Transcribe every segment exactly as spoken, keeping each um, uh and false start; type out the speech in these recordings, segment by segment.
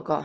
告。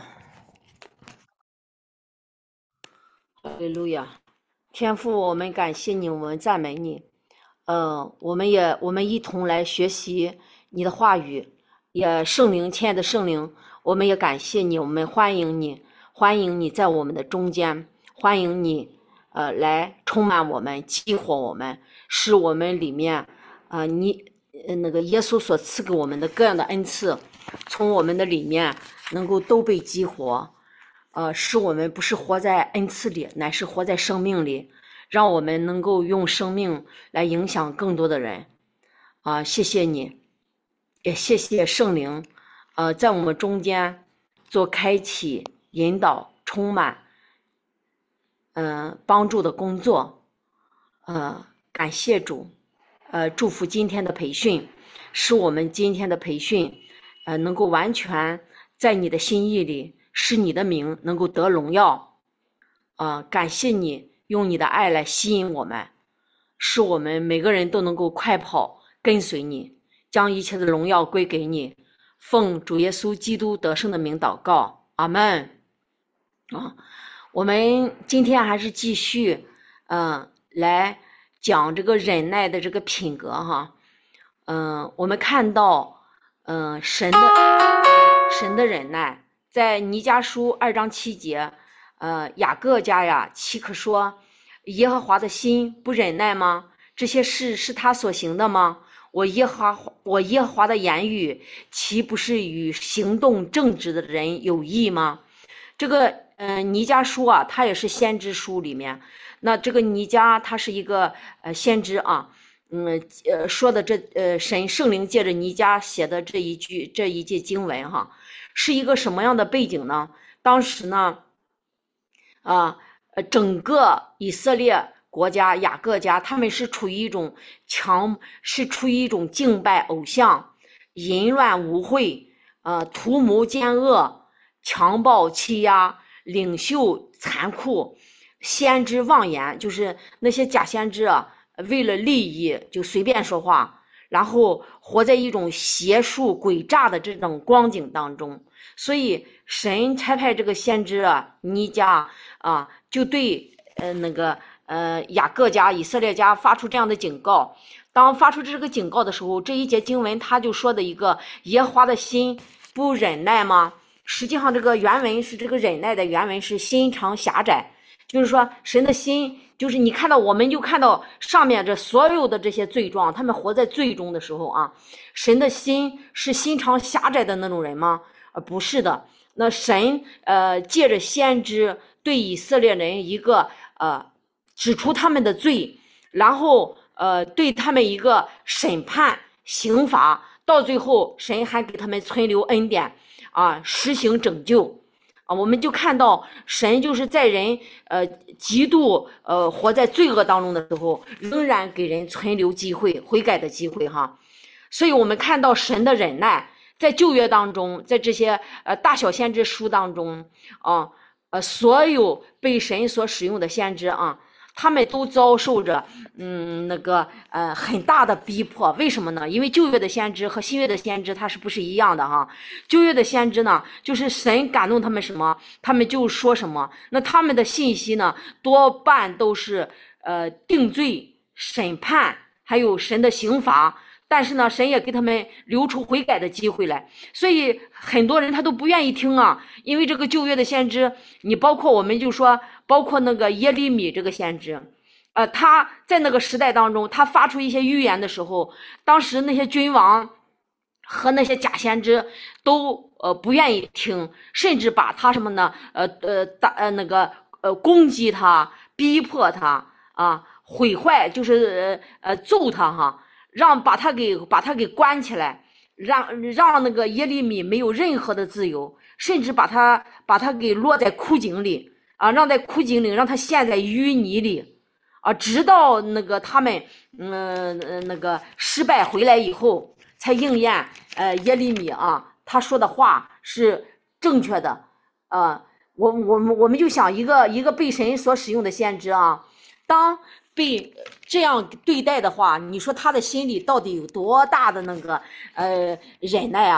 哈利路亚，天父，我们感谢你，我们赞美你。呃，我们也我们一同来学习你的话语，也圣灵，亲爱的圣灵，我们也感谢你，我们欢迎你，欢迎你在我们的中间，欢迎你，呃，来充满我们，激活我们，使我们里面，呃，你呃那个耶稣所赐给我们的各样的恩赐，从我们的里面能够都被激活。呃，使我们不是活在恩赐里，乃是活在生命里，让我们能够用生命来影响更多的人。啊、呃，谢谢你，也谢谢圣灵，呃，在我们中间做开启、引导、充满，嗯、呃，帮助的工作。呃，感谢主，呃，祝福今天的培训，使我们今天的培训，呃，能够完全在你的心意里。使你的名能够得荣耀，呃，感谢你用你的爱来吸引我们，使我们每个人都能够快跑跟随你，将一切的荣耀归给你。奉主耶稣基督得胜的名祷告，阿们。啊，我们今天还是继续，嗯、呃，来讲这个忍耐的这个品格哈，嗯、呃，我们看到，嗯、呃，神的神的忍耐。在弥迦书二章七节，呃，雅各家呀，岂可说耶和华的心不忍耐吗？这些事是他所行的吗？我耶和华，我耶和华的言语，岂不是与行动正直的人有益吗？这个，呃，弥迦书啊，它也是先知书里面。那这个弥迦，他是一个呃先知啊，嗯，呃，说的这呃神圣灵借着弥迦写的这一句这一节经文哈。是一个什么样的背景呢？当时呢，啊，呃，整个以色列国家雅各家，他们是处于一种强，是处于一种敬拜偶像、淫乱污秽、呃，图谋奸恶、强暴欺压、领袖残酷、先知妄言，就是那些假先知啊，为了利益就随便说话。然后活在一种邪术诡诈的这种光景当中，所以神差派这个先知啊，弥迦啊，就对呃那个呃雅各家、以色列家发出这样的警告。当发出这个警告的时候，这一节经文他就说的一个耶和华的心不忍耐吗？实际上这个原文是这个忍耐的原文是心肠狭窄，就是说神的心。就是你看到，我们就看到上面这所有的这些罪状，他们活在罪中的时候啊，神的心是心肠狭窄的那种人吗？呃，不是的。那神呃借着先知对以色列人一个呃指出他们的罪，然后呃对他们一个审判刑罚，到最后神还给他们存留恩典啊，实行拯救。啊，我们就看到神就是在人呃极度呃活在罪恶当中的时候，仍然给人存留机会、悔改的机会哈。所以我们看到神的忍耐，在旧约当中，在这些呃大小先知书当中啊，呃所有被神所使用的先知啊，他们都遭受着嗯那个呃很大的逼迫。为什么呢？因为旧约的先知和新约的先知他是不是一样的哈？旧约的先知呢，就是神感动他们什么，他们就说什么。那他们的信息呢，多半都是呃定罪、审判，还有神的刑罚。但是呢，神也给他们留出悔改的机会来，所以很多人他都不愿意听啊，因为这个旧约的先知，你包括我们就说，包括那个耶利米这个先知，呃，他在那个时代当中，他发出一些预言的时候，当时那些君王和那些假先知都呃不愿意听，甚至把他什么呢？呃呃打呃那个呃攻击他，逼迫他啊，毁坏，就是呃呃揍他哈。让把他给把他给关起来，让让那个耶利米没有任何的自由，甚至把他把他给落在枯井里啊，让在枯井里，让他陷在淤泥里啊，直到那个他们嗯、呃、那个失败回来以后，才应验呃耶利米啊他说的话是正确的啊、呃。我我们我们就想一个一个被神所使用的先知啊，当被这样对待的话，你说他的心里到底有多大的那个呃忍耐啊？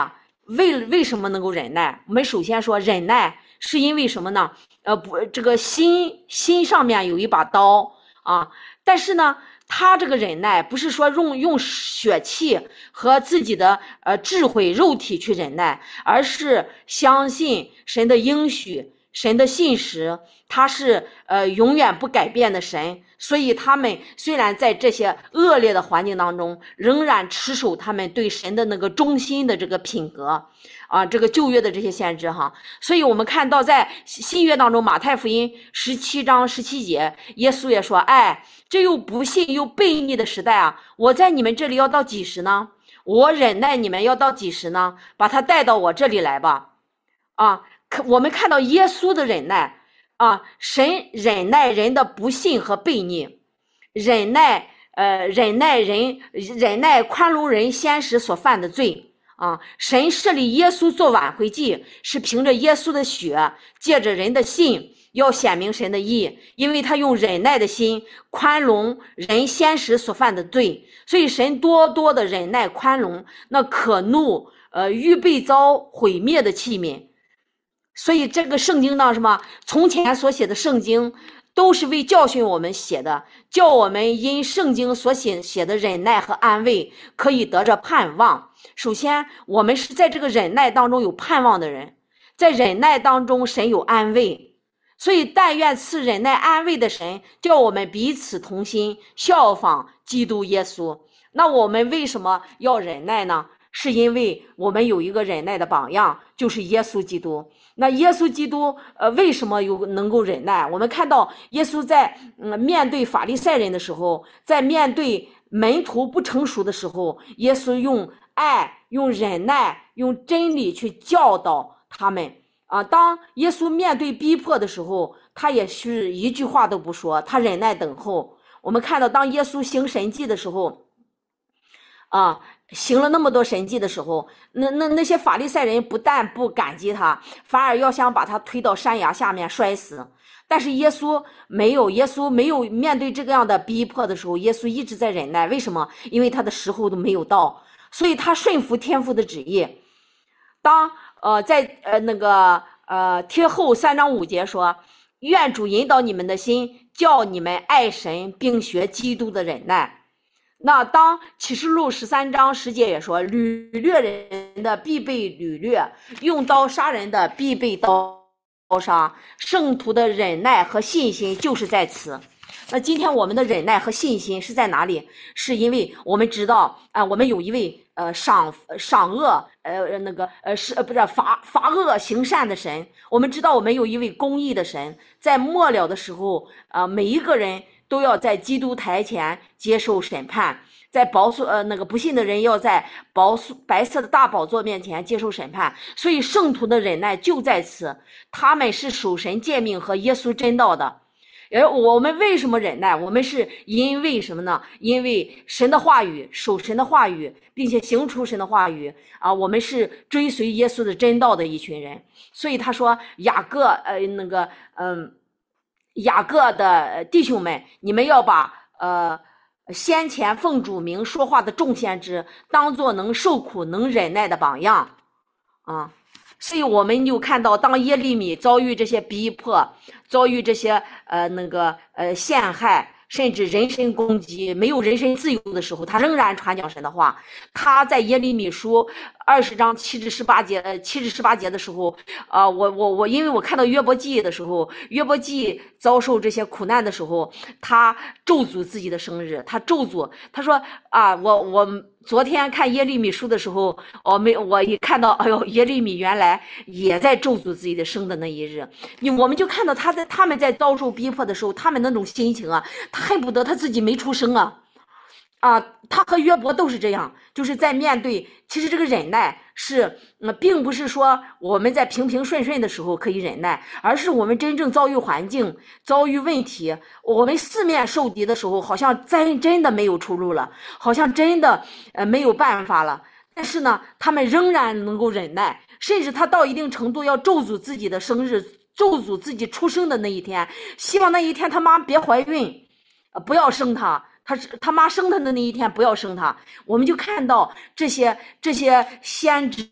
为为什么能够忍耐？我们首先说忍耐是因为什么呢？呃，不，这个心心上面有一把刀啊，但是呢，他这个忍耐不是说用用血气和自己的呃智慧肉体去忍耐，而是相信神的应许，神的信实，他是呃永远不改变的神。所以他们虽然在这些恶劣的环境当中，仍然持守他们对神的那个忠心的这个品格啊，这个旧约的这些先知哈。所以我们看到在新约当中，马太福音十七章十七节，耶稣也说，哎，这又不信又悖逆的时代啊，我在你们这里要到几时呢？我忍耐你们要到几时呢？把他带到我这里来吧。啊，我们看到耶稣的忍耐啊，神忍耐人的不信和悖逆，忍耐呃忍耐人忍耐宽容人先时所犯的罪啊。神设立耶稣做挽回祭，是凭着耶稣的血，借着人的信，要显明神的义，因为他用忍耐的心宽容人先时所犯的罪，所以神多多的忍耐宽容那可怒呃预备遭毁灭的器皿。所以这个圣经呢，什么从前所写的圣经都是为教训我们写的，叫我们因圣经所写写的忍耐和安慰可以得着盼望。首先我们是在这个忍耐当中有盼望的人，在忍耐当中神有安慰，所以但愿赐忍耐安慰的神叫我们彼此同心，效仿基督耶稣。那我们为什么要忍耐呢？是因为我们有一个忍耐的榜样，就是耶稣基督。那耶稣基督呃为什么有能够忍耐？我们看到耶稣在嗯面对法利赛人的时候，在面对门徒不成熟的时候，耶稣用爱用忍耐用真理去教导他们啊。当耶稣面对逼迫的时候，他也是一句话都不说，他忍耐等候。我们看到当耶稣行神迹的时候啊，行了那么多神迹的时候，那那那些法利赛人不但不感激他，反而要想把他推到山崖下面摔死。但是耶稣没有，耶稣没有面对这个样的逼迫的时候，耶稣一直在忍耐。为什么？因为他的时候都没有到，所以他顺服天父的旨意。当呃在呃那个呃帖后三章五节说，愿主引导你们的心，叫你们爱神，并学基督的忍耐。那当启示录十三章十节也说，掳掠人的必被掳掠，用刀杀人的必被刀杀，圣徒的忍耐和信心就是在此。那今天我们的忍耐和信心是在哪里？是因为我们知道啊、呃，我们有一位呃赏赏恶呃那个呃是呃不是罚罚恶行善的神。我们知道我们有一位公义的神，在末了的时候啊、呃，每一个人都要在基督台前接受审判，在宝座呃那个不信的人要在宝白色的大宝座面前接受审判。所以圣徒的忍耐就在此，他们是守神诫命和耶稣真道的。而我们为什么忍耐？我们是因为什么呢？因为神的话语，守神的话语，并且行出神的话语啊！我们是追随耶稣的真道的一群人。所以他说雅各呃那个嗯雅各的弟兄们，你们要把呃先前奉主名说话的众先知当作能受苦能忍耐的榜样啊。所以我们就看到，当耶利米遭遇这些逼迫，遭遇这些呃那个呃陷害，甚至人身攻击，没有人身自由的时候，他仍然传讲神的话。他在耶利米书二十章七至十八节，呃七至十八节的时候，啊、呃，我我我，因为我看到约伯记的时候，约伯记遭受这些苦难的时候，他咒诅自己的生日，他咒诅，他说啊，我我。昨天看耶利米书的时候，我没我一看到，哎呦，耶利米原来也在咒诅自己的生的那一日。你我们就看到他在他们在遭受逼迫的时候，他们那种心情啊，他恨不得他自己没出生啊。啊，他和约伯都是这样，就是在面对，其实这个忍耐是，嗯，并不是说我们在平平顺顺的时候可以忍耐，而是我们真正遭遇环境、遭遇问题，我们四面受敌的时候，好像真真的没有出路了，好像真的呃没有办法了。但是呢，他们仍然能够忍耐，甚至他到一定程度要咒诅自己的生日，咒诅自己出生的那一天，希望那一天他妈别怀孕，呃，不要生他。他是他妈生他的那一天不要生他。我们就看到这些这些先知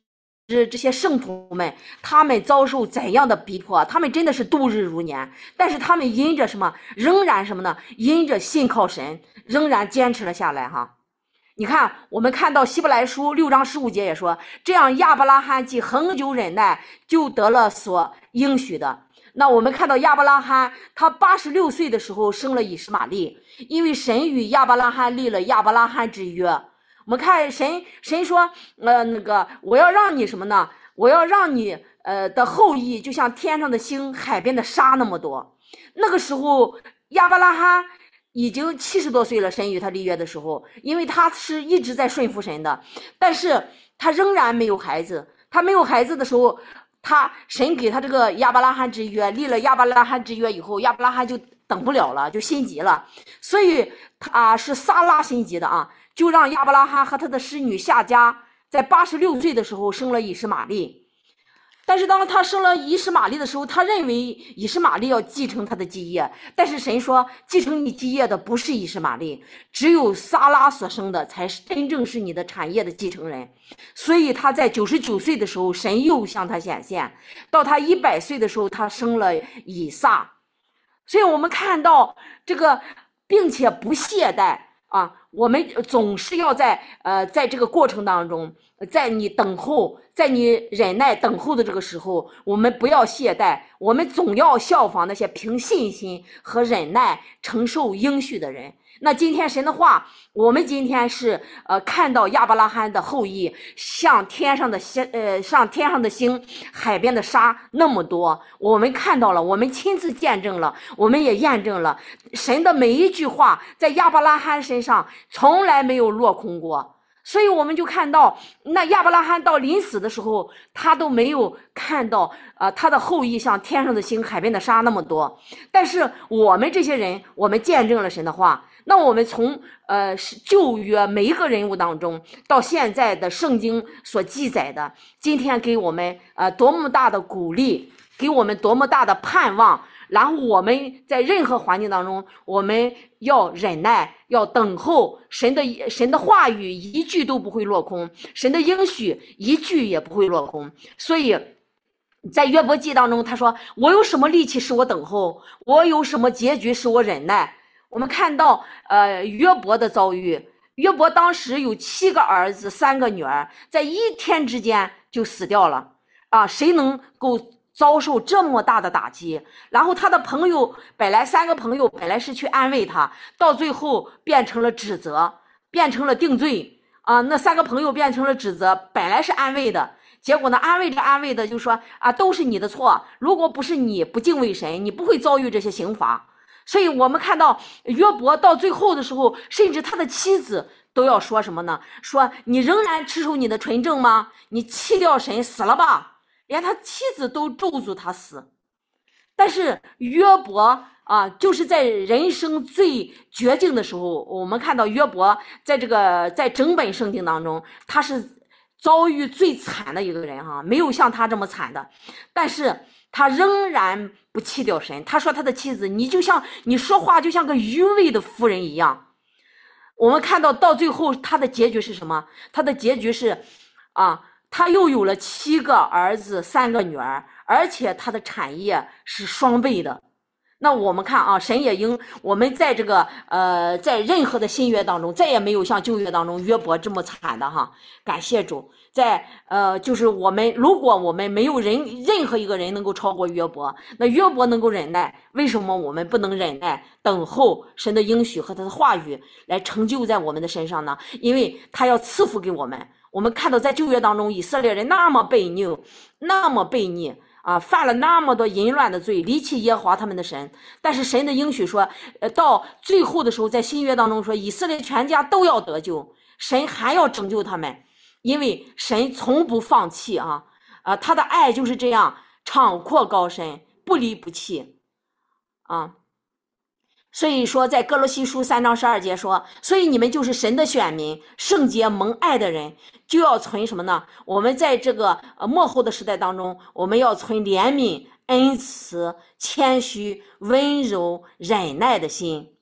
这些圣徒们，他们遭受怎样的逼迫，他们真的是度日如年，但是他们因着什么，仍然什么呢？因着信靠神，仍然坚持了下来哈。你看，我们看到希伯来书六章十五节也说，这样亚伯拉罕既恒久忍耐，就得了所应许的。那我们看到亚伯拉罕，他八十六岁的时候生了以实玛利，因为神与亚伯拉罕立了亚伯拉罕之约。我们看神，神说，呃，那个我要让你什么呢？我要让你呃的后裔就像天上的星、海边的沙那么多。那个时候，亚伯拉罕已经七十多岁了，神与他立约的时候，因为他是一直在顺服神的，但是他仍然没有孩子。他没有孩子的时候，他神给他这个亚伯拉罕之约，立了亚伯拉罕之约以后，亚伯拉罕就等不了了，就心急了，所以他是撒拉心急的啊，就让亚伯拉罕和他的使女夏甲在八十六岁的时候生了以实玛利。但是当他生了以实玛利的时候，他认为以实玛利要继承他的基业，但是神说，继承你基业的不是以实玛利，只有撒拉所生的才是真正是你的产业的继承人。所以他在九十九岁的时候，神又向他显现，到他一百岁的时候，他生了以撒。所以我们看到这个，并且不懈怠啊，我们总是要在呃在这个过程当中，在你等候，在你忍耐等候的这个时候，我们不要懈怠，我们总要效仿那些凭信心和忍耐承受应许的人。那今天神的话，我们今天是呃看到亚伯拉罕的后裔像天上的星呃像天上的星，海边的沙那么多，我们看到了，我们亲自见证了，我们也验证了神的每一句话在亚伯拉罕身上从来没有落空过。所以我们就看到，那亚伯拉罕到临死的时候，他都没有看到呃他的后裔像天上的星、海边的沙那么多。但是我们这些人，我们见证了神的话。那我们从呃旧约每一个人物当中，到现在的圣经所记载的，今天给我们呃多么大的鼓励，给我们多么大的盼望。然后我们在任何环境当中，我们要忍耐，要等候神的神的话语，一句都不会落空，神的应许一句也不会落空。所以在约伯记当中，他说，我有什么力气使我等候，我有什么结局使我忍耐。我们看到呃约伯的遭遇，约伯当时有七个儿子三个女儿，在一天之间就死掉了啊！谁能够遭受这么大的打击？然后他的朋友本来三个朋友本来是去安慰他，到最后变成了指责，变成了定罪啊！那三个朋友变成了指责，本来是安慰的，结果呢安慰着安慰的就说啊，都是你的错，如果不是你不敬畏神，你不会遭遇这些刑罚。所以我们看到约伯到最后的时候，甚至他的妻子都要说什么呢？说你仍然持守你的纯正吗？你弃掉神死了吧？连他妻子都咒诅他死。但是约伯啊，就是在人生最绝境的时候，我们看到约伯在这个在整本圣经当中，他是遭遇最惨的一个人哈，没有像他这么惨的。但是他仍然不弃掉神。他说他的妻子，你就像你说话就像个愚昧的妇人一样。我们看到到最后他的结局是什么？他的结局是啊，他又有了七个儿子三个女儿，而且他的产业是双倍的。那我们看啊，神也应我们在这个呃在任何的新约当中，再也没有像旧约当中约伯这么惨的哈。感谢主，在呃就是我们如果我们没有人任何一个人能够超过约伯，那约伯能够忍耐，为什么我们不能忍耐等候神的应许和他的话语来成就在我们的身上呢？因为他要赐福给我们。我们看到在旧约当中，以色列人那么悖逆，那么悖逆啊，犯了那么多淫乱的罪，离弃耶和华他们的神。但是神的应许说，呃，到最后的时候，在新约当中说，以色列全家都要得救，神还要拯救他们，因为神从不放弃啊，啊，他的爱就是这样敞阔高深，不离不弃啊。所以说在哥罗西书三章十二节说，所以你们就是神的选民，圣洁蒙爱的人，就要存什么呢？我们在这个呃末后的时代当中，我们要存怜悯、恩慈、谦虚、温柔、忍耐的心。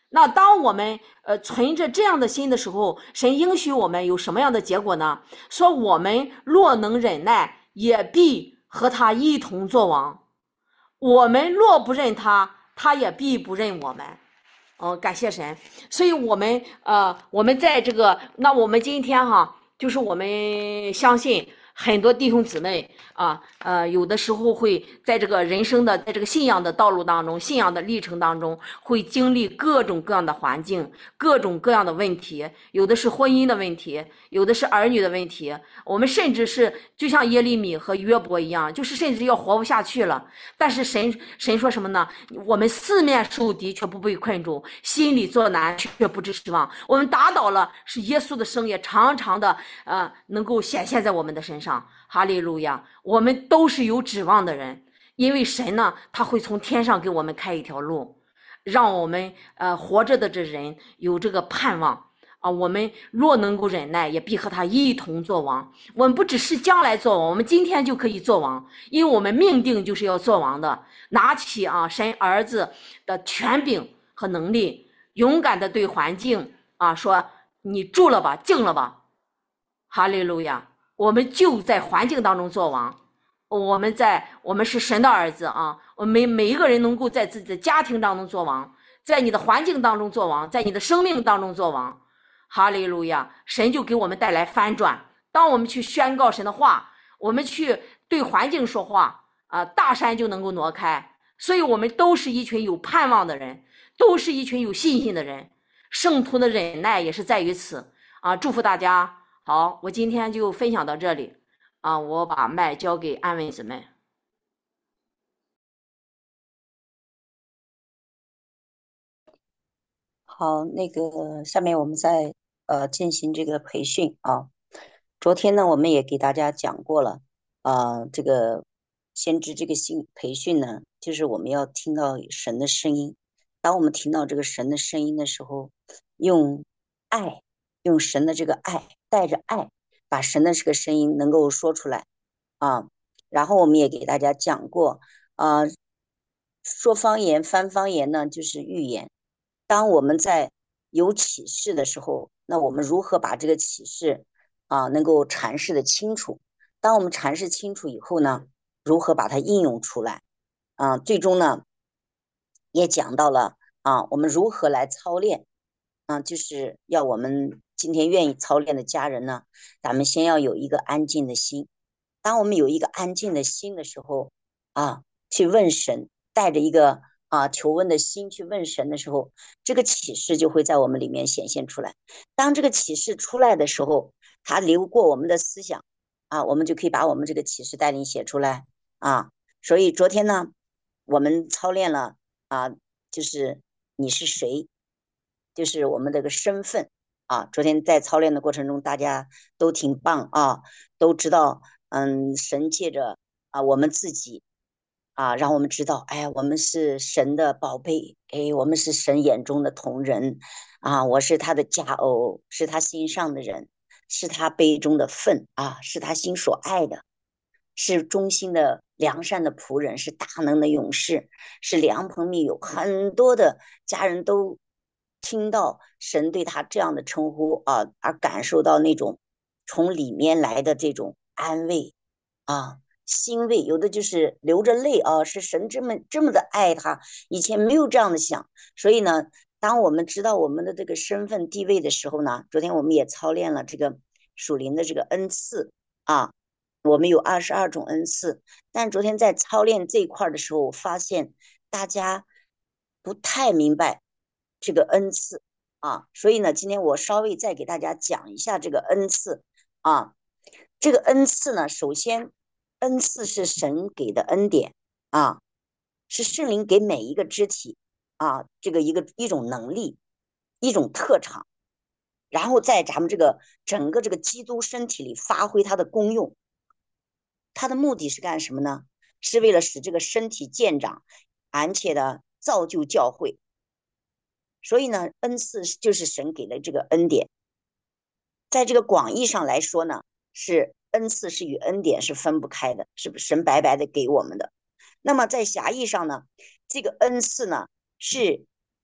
那当我们呃存着这样的心的时候，神应许我们有什么样的结果呢？说我们若能忍耐，也必和他一同作王；我们若不认他，他也必不认我们。哦，感谢神。所以我们呃，我们在这个，那我们今天哈，就是我们相信很多弟兄姊妹啊，呃，有的时候会在这个人生的，在这个信仰的道路当中，信仰的历程当中，会经历各种各样的环境，各种各样的问题，有的是婚姻的问题，有的是儿女的问题，我们甚至是就像耶利米和约伯一样，就是甚至要活不下去了。但是神神说什么呢？我们四面受敌却不被困住，心里作难却不知失望。我们打倒了，是耶稣的生也常常的呃能够显现在我们的身上。哈利路亚！我们都是有指望的人，因为神呢，他会从天上给我们开一条路，让我们呃活着的这人有这个盼望。啊，我们若能够忍耐，也必和他一同作王。我们不只是将来作王，我们今天就可以作王，因为我们命定就是要作王的。拿起啊神儿子的权柄和能力，勇敢的对环境啊说：“你住了吧，静了吧。”哈利路亚！我们就在环境当中作王。我们在，我们是神的儿子啊！我们每每一个人能够在自己的家庭当中作王，在你的环境当中作王，在你的生命当中作王。哈利路亚！神就给我们带来翻转。当我们去宣告神的话，我们去对环境说话啊，大山就能够挪开。所以我们都是一群有盼望的人，都是一群有信心的人。圣徒的忍耐也是在于此啊！祝福大家。好，我今天就分享到这里啊，我把麦交给安文姊妹。 好，那个下面我们再呃进行这个培训啊。昨天呢，我们也给大家讲过了啊，这个先知这个新培训呢，就是我们要听到神的声音。当我们听到这个神的声音的时候，用爱，用神的这个爱，带着爱，把神的这个声音能够说出来啊。然后我们也给大家讲过啊，说方言、翻方言呢，就是预言。当我们在有启示的时候，那我们如何把这个启示啊能够阐释的清楚？当我们阐释清楚以后呢，如何把它应用出来？啊，最终呢也讲到了啊，我们如何来操练？啊，就是要我们今天愿意操练的家人呢，咱们先要有一个安静的心。当我们有一个安静的心的时候，啊，去问神，带着一个啊求问的心去问神的时候，这个启示就会在我们里面显现出来。当这个启示出来的时候，它流过我们的思想啊，我们就可以把我们这个启示带领写出来啊。所以昨天呢，我们操练了啊，就是你是谁，就是我们这个身份啊。昨天在操练的过程中，大家都挺棒啊，都知道，嗯，神借着啊我们自己啊，让我们知道，哎，我们是神的宝贝，哎，我们是神眼中的同人啊，我是他的佳偶，是他心上的人，是他杯中的份啊，是他心所爱的，是忠心的良善的仆人，是大能的勇士，是良朋密友。很多的家人都听到神对他这样的称呼啊，而感受到那种从里面来的这种安慰啊。欣慰，有的就是流着泪啊，是神这么这么的爱他，以前没有这样的想，所以呢，当我们知道我们的这个身份地位的时候呢，昨天我们也操练了这个属灵的这个恩赐啊，我们有二十二种恩赐，但昨天在操练这一块的时候，我发现大家不太明白这个恩赐啊，所以呢，今天我稍微再给大家讲一下这个恩赐啊。这个恩赐呢，首先，恩赐是神给的恩典啊，是圣灵给每一个肢体啊，这个一个一种能力，一种特长，然后在咱们这个整个这个基督身体里发挥它的功用。它的目的是干什么呢？是为了使这个身体健长，而且的造就教会。所以呢，恩赐就是神给的这个恩典。在这个广义上来说呢，是恩赐是与恩典是分不开的，是神白白的给我们的。那么在狭义上呢，这个恩赐呢是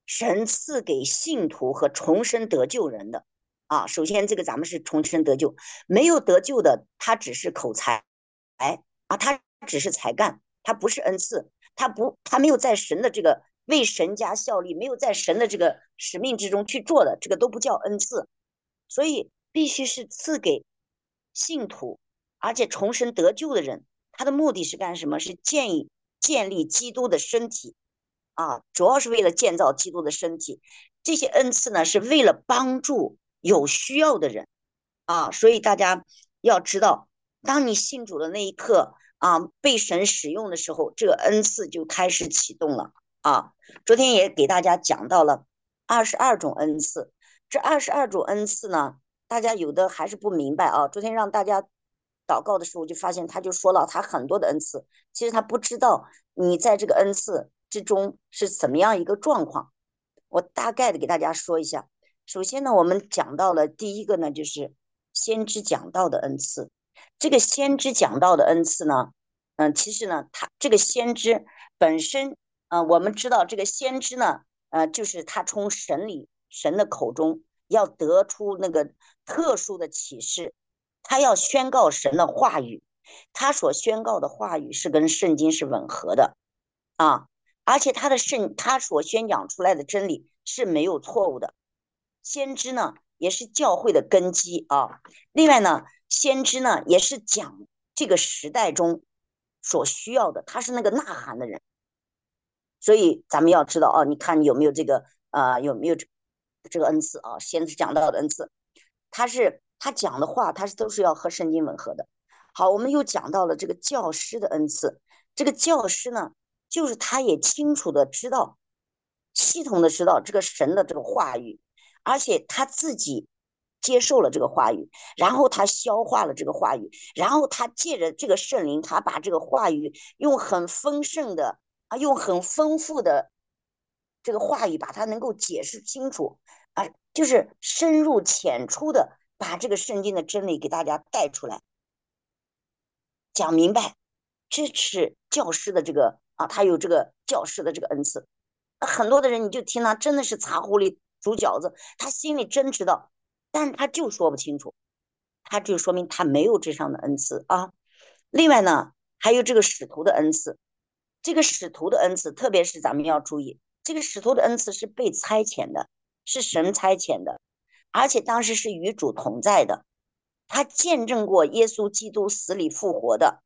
神赐给信徒和重生得救人的啊。首先，这个咱们是重生得救，没有得救的，他只是口才啊，他只是才干，他不是恩赐，他不，他没有在神的这个为神家效力，没有在神的这个使命之中去做的，这个都不叫恩赐。所以必须是赐给信徒，而且重生得救的人，他的目的是干什么？是建议建立基督的身体啊，主要是为了建造基督的身体。这些恩赐呢，是为了帮助有需要的人啊。所以大家要知道，当你信主的那一刻啊，被神使用的时候，这个恩赐就开始启动了啊。昨天也给大家讲到了二十二种恩赐，这二十二种恩赐呢，大家有的还是不明白啊。昨天让大家祷告的时候，就发现他就说了他很多的恩赐，其实他不知道你在这个恩赐之中是怎么样一个状况。我大概的给大家说一下。首先呢，我们讲到了第一个呢，就是先知讲道的恩赐。这个先知讲道的恩赐呢，嗯、呃，其实呢，他这个先知本身，呃，我们知道这个先知呢，呃，就是他从神里神的口中要得出那个特殊的启示，他要宣告神的话语，他所宣告的话语是跟圣经是吻合的啊，而且他的圣他所宣讲出来的真理是没有错误的。先知呢也是教会的根基啊。另外呢，先知呢也是讲这个时代中所需要的，他是那个呐喊的人。所以咱们要知道啊，你看你有没有这个呃有没有这个恩赐啊？先知讲到的恩赐，他是他讲的话，他是都是要和圣经吻合的。好，我们又讲到了这个教师的恩赐。这个教师呢，就是他也清楚的知道，系统的知道这个神的这个话语，而且他自己接受了这个话语，然后他消化了这个话语，然后他借着这个圣灵，他把这个话语用很丰盛的啊，用很丰富的这个话语，把它能够解释清楚啊，就是深入浅出的把这个圣经的真理给大家带出来，讲明白。这是教师的这个啊，他有这个教师的这个恩赐。很多的人你就听他真的是茶壶里煮饺子，他心里真知道，但是他就说不清楚，他就说明他没有这上的恩赐啊。另外呢，还有这个使徒的恩赐，这个使徒的恩赐，特别是咱们要注意，这个使徒的恩赐是被差遣的，是神差遣的，而且当时是与主同在的，他见证过耶稣基督死里复活的，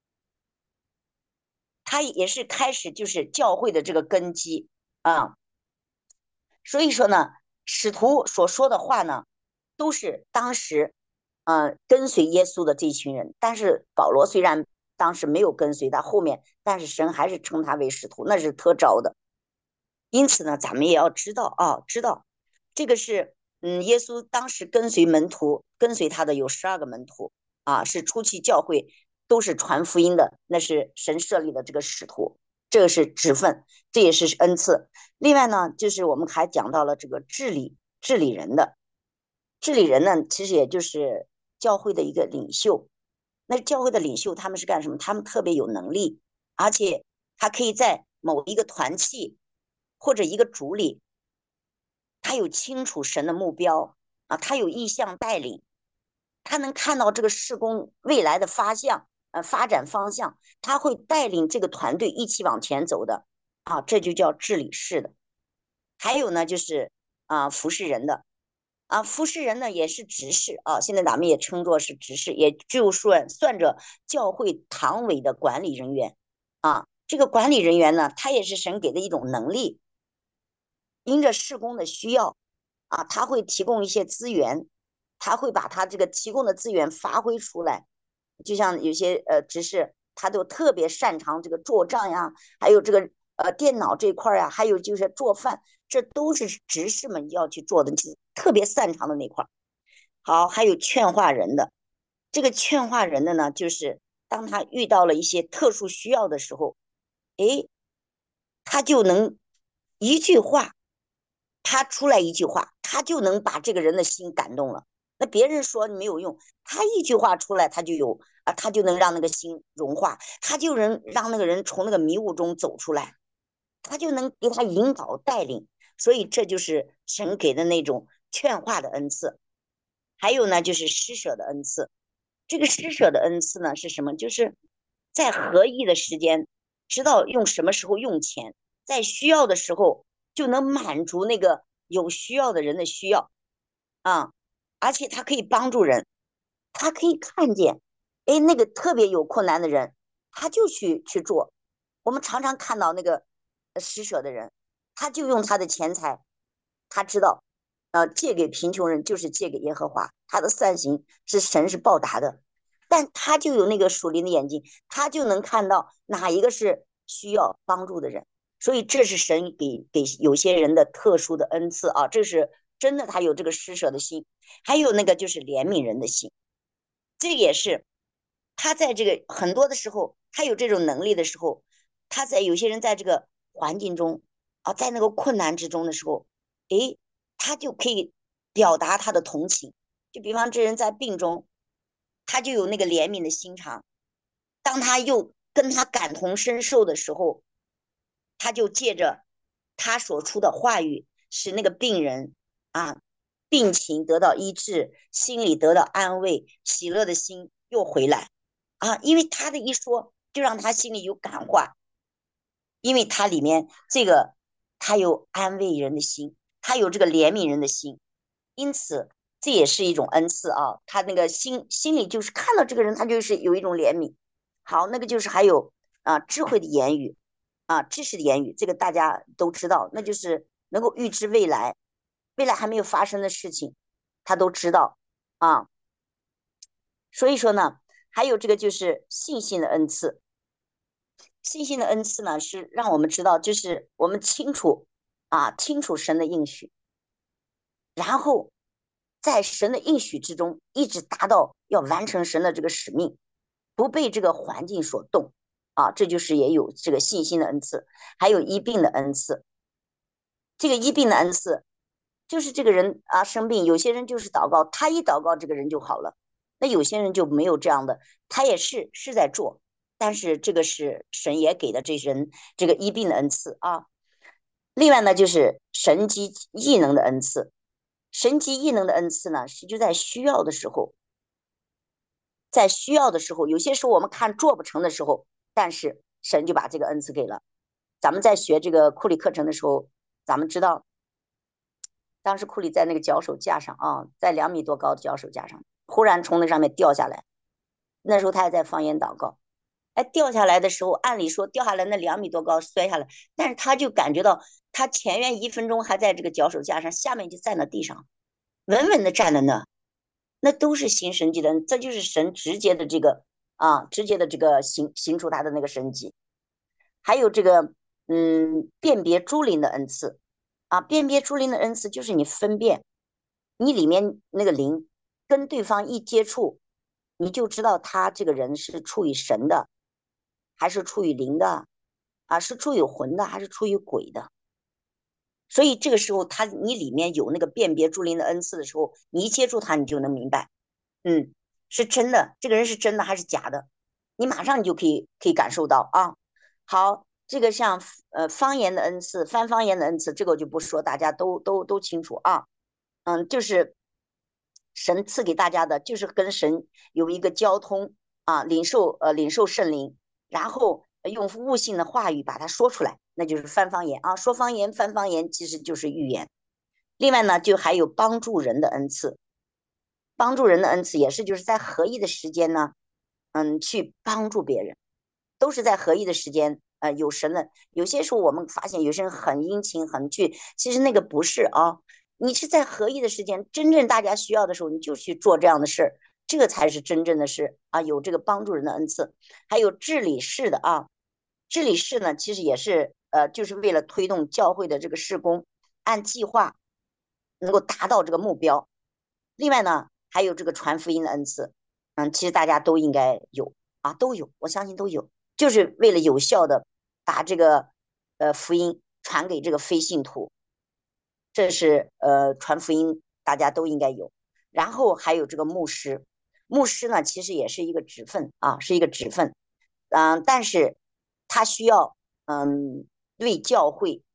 他也是开始就是教会的这个根基啊。所以说呢，使徒所说的话呢，都是当时呃跟随耶稣的这群人。但是保罗虽然当时没有跟随他后面，但是神还是称他为使徒，那是特招的。因此呢，咱们也要知道啊，知道这个是嗯，耶稣当时跟随门徒，跟随他的有十二个门徒啊，是初期教会都是传福音的，那是神设立的这个使徒，这个是职分，这也是恩赐。另外呢，就是我们还讲到了这个治理治理人的治理人呢，其实也就是教会的一个领袖。那教会的领袖他们是干什么？他们特别有能力，而且他可以在某一个团契或者一个组里，他有清楚神的目标啊，他有意向带领，他能看到这个事工未来的发向呃发展方向，他会带领这个团队一起往前走的啊，这就叫治理式的。还有呢，就是啊服侍人的啊，服侍人呢也是执事啊，现在咱们也称作是执事，也就算算着教会堂委的管理人员啊。这个管理人员呢，他也是神给的一种能力，因着事工的需要啊，他会提供一些资源，他会把他这个提供的资源发挥出来。就像有些呃执事，他都特别擅长这个做账呀，还有这个呃电脑这块呀，还有就是做饭，这都是执事们要去做的，特别擅长的那块。好，还有劝化人的，这个劝化人的呢，就是当他遇到了一些特殊需要的时候，诶，他就能一句话，他出来一句话，他就能把这个人的心感动了。那别人说没有用，他一句话出来，他就有啊，他就能让那个心融化，他就能让那个人从那个迷雾中走出来，他就能给他引导带领。 所以这就是神给的那种劝化的恩赐。还有呢，就是施舍的恩赐。这个施舍的恩赐呢是什么？就是在合意的时间，知道用什么时候用钱，在需要的时候就能满足那个有需要的人的需要啊，而且他可以帮助人，他可以看见，哎，那个特别有困难的人，他就去去做。我们常常看到那个施舍的人，他就用他的钱财，他知道，呃，借给贫穷人就是借给耶和华，他的善行是神是报答的，但他就有那个属灵的眼睛，他就能看到哪一个是需要帮助的人，所以这是神给给有些人的特殊的恩赐啊，这是真的，他有这个施舍的心，还有那个就是怜悯人的心，这也是他在这个很多的时候，他有这种能力的时候，他在有些人在这个环境中啊，在那个困难之中的时候，诶，他就可以表达他的同情。就比方这人在病中，他就有那个怜悯的心肠。当他又跟他感同身受的时候，他就借着他所出的话语，使那个病人啊病情得到医治，心里得到安慰，喜乐的心又回来啊。因为他的一说，就让他心里有感化，因为他里面这个他有安慰人的心，他有这个怜悯人的心，因此这也是一种恩赐啊。他那个心心里就是看到这个人，他就是有一种怜悯。好，那个就是还有啊智慧的言语啊知识的言语，这个大家都知道，那就是能够预知未来，未来还没有发生的事情，他都知道啊。所以说呢，还有这个就是信心的恩赐。信心的恩赐呢，是让我们知道，就是我们清楚啊，清楚神的应许，然后在神的应许之中，一直达到要完成神的这个使命，不被这个环境所动啊，这就是也有这个信心的恩赐，还有医病的恩赐。这个医病的恩赐，就是这个人啊生病，有些人就是祷告，他一祷告，这个人就好了。那有些人就没有这样的，他也是是在做，但是这个是神也给的这人这个医病的恩赐啊。另外呢，就是神机异能的恩赐。神机异能的恩赐呢，是就在需要的时候，在需要的时候，有些时候我们看做不成的时候，但是神就把这个恩赐给了。咱们在学这个库里课程的时候，咱们知道，当时库里在那个脚手架上啊，在两米多高的脚手架上，忽然从那上面掉下来。那时候他还在方言祷告，哎，掉下来的时候，按理说掉下来那两米多高摔下来，但是他就感觉到他前面一分钟还在这个脚手架上，下面就站到地上，稳稳的站在那，那都是行神迹的，这就是神直接的这个啊，直接的这个行行出他的那个神迹。还有这个嗯，辨别诸灵的恩赐啊，辨别诸灵的恩赐就是你分辨你里面那个灵跟对方一接触，你就知道他这个人是出于神的，还是出于灵的啊，是出于魂的，还是出于鬼的。所以这个时候他你里面有那个辨别诸灵的恩赐的时候，你一接触他，你就能明白，嗯，是真的，这个人是真的还是假的，你马上你就可以可以感受到啊。好，这个像呃方言的恩赐，翻方言的恩赐，这个我就不说，大家都都都清楚啊。嗯，就是神赐给大家的，就是跟神有一个交通啊，领受呃领受圣灵，然后用悟性的话语把它说出来，那就是翻方言啊。说方言、翻方言其实就是预言。另外呢，就还有帮助人的恩赐，帮助人的恩赐也是就是在合一的时间呢，嗯，去帮助别人，都是在合一的时间。呃，有神的，有些时候我们发现有些人很殷勤，很去，其实那个不是啊，你是在合一的时间，真正大家需要的时候，你就去做这样的事，这个才是真正的事啊，有这个帮助人的恩赐。还有治理事的啊，治理事呢，其实也是呃，就是为了推动教会的这个事工，按计划能够达到这个目标。另外呢，还有这个传福音的恩赐，嗯，其实大家都应该有啊，都有，我相信都有，就是为了有效的把这个呃福音传给这个非信徒，这是呃传福音大家都应该有。然后还有这个牧师，牧师呢其实也是一个职分啊，是一个职分，嗯、呃但是他需要嗯为教会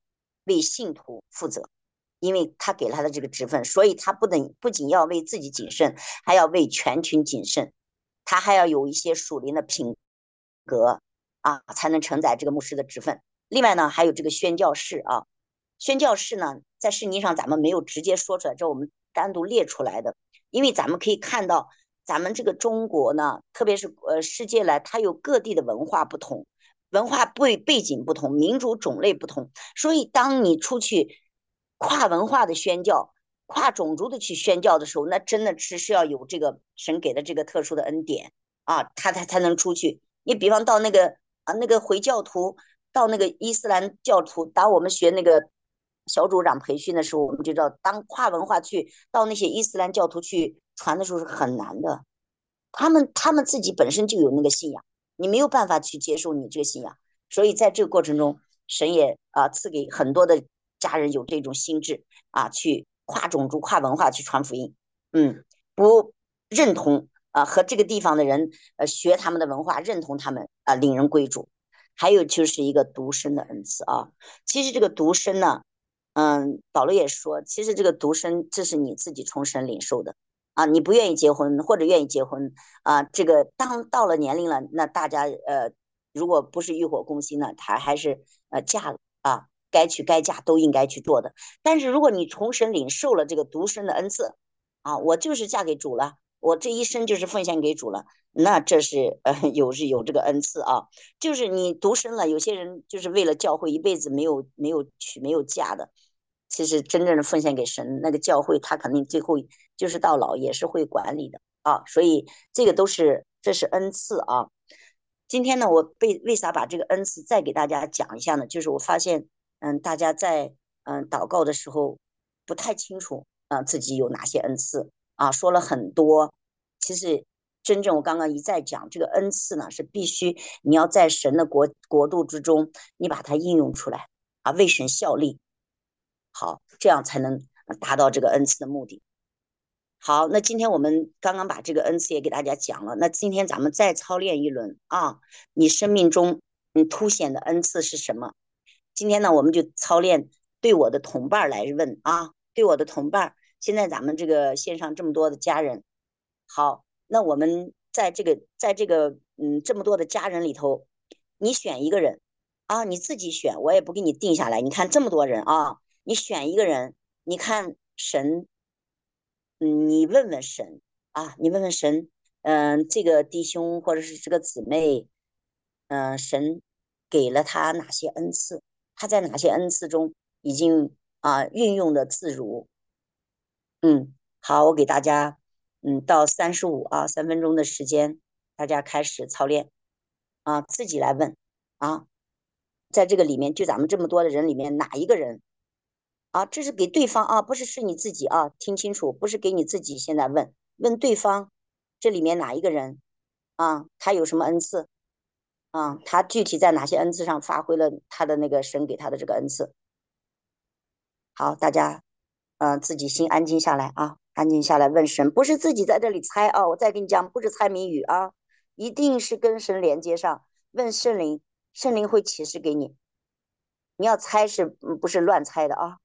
为信徒负责，因为他给他的这个职分，所以他不能不仅要为自己谨慎，还要为全群谨慎，他还要有一些属灵的品格啊，才能承载这个牧师的职分。另外呢，还有这个宣教士啊，宣教士呢，在圣经上咱们没有直接说出来，这我们单独列出来的，因为咱们可以看到，咱们这个中国呢，特别是呃世界来，它有各地的文化不同，文化背背景不同，民族种类不同，所以当你出去跨文化的宣教、跨种族的去宣教的时候，那真的是是要有这个神给的这个特殊的恩典啊，他才才能出去。你比方到那个啊那个回教徒，到那个伊斯兰教徒，当我们学那个小组长培训的时候，我们就知道，当跨文化去到那些伊斯兰教徒去传的时候是很难的。他们他们自己本身就有那个信仰，你没有办法去接受你这个信仰，所以在这个过程中，神也啊、呃赐给很多的家人有这种心智啊，去跨种族、跨文化去传福音。嗯，不认同啊、呃、和这个地方的人呃学他们的文化，认同他们啊、呃、领人归主。还有就是一个独身的恩赐啊，其实这个独身呢，嗯，保罗也说，其实这个独身这是你自己从神领受的。啊，你不愿意结婚或者愿意结婚啊，这个当到了年龄了，那大家呃，如果不是欲火攻心呢，还还是呃嫁了啊，该娶该嫁都应该去做的。但是如果你从神领受了这个独身的恩赐啊，我就是嫁给主了，我这一生就是奉献给主了，那这是呃有是有这个恩赐啊，就是你独身了，有些人就是为了教会一辈子没有没有娶没有嫁的。其实真正的奉献给神，那个教会他肯定最后就是到老也是会管理的啊，所以这个都是这是恩赐啊。今天呢，我被为啥把这个恩赐再给大家讲一下呢？就是我发现，嗯，大家在嗯祷告的时候不太清楚啊、呃自己有哪些恩赐啊，说了很多，其实真正我刚刚一再讲，这个恩赐呢是必须你要在神的国国度之中，你把它应用出来啊，为神效力。好，这样才能达到这个恩赐的目的。好，那今天我们刚刚把这个恩赐也给大家讲了，那今天咱们再操练一轮啊，你生命中你凸显的恩赐是什么？今天呢，我们就操练对我的同伴来问啊，对我的同伴。现在咱们这个线上这么多的家人，好，那我们在这个在这个嗯这么多的家人里头，你选一个人啊，你自己选，我也不给你定下来。你看这么多人啊，你选一个人，你看神，嗯，你问问神啊，你问问神，嗯，这个弟兄或者是这个姊妹，嗯，神给了他哪些恩赐？他在哪些恩赐中已经啊运用的自如？嗯，好，我给大家，嗯，到三十五啊，三分钟的时间，大家开始操练啊，自己来问啊，在这个里面，就咱们这么多的人里面，哪一个人啊？这是给对方啊，不是是你自己啊，听清楚，不是给你自己现在问，问对方，这里面哪一个人啊？他有什么恩赐啊？他具体在哪些恩赐上发挥了他的那个神给他的这个恩赐？好，大家，嗯、呃自己心安静下来啊，安静下来问神，不是自己在这里猜啊。我再跟你讲，不是猜谜语啊，一定是跟神连接上，问圣灵，圣灵会启示给你。你要猜是嗯不是乱猜的啊？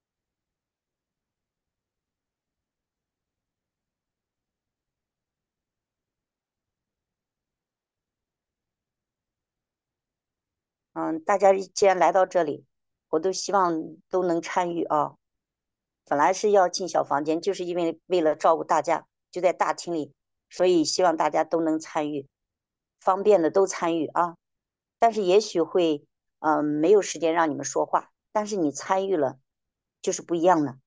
嗯，大家既然来到这里，我都希望都能参与啊。本来是要进小房间，就是因为为了照顾大家，就在大厅里，所以希望大家都能参与，方便的都参与啊。但是也许会，嗯、呃没有时间让你们说话，但是你参与了，就是不一样的。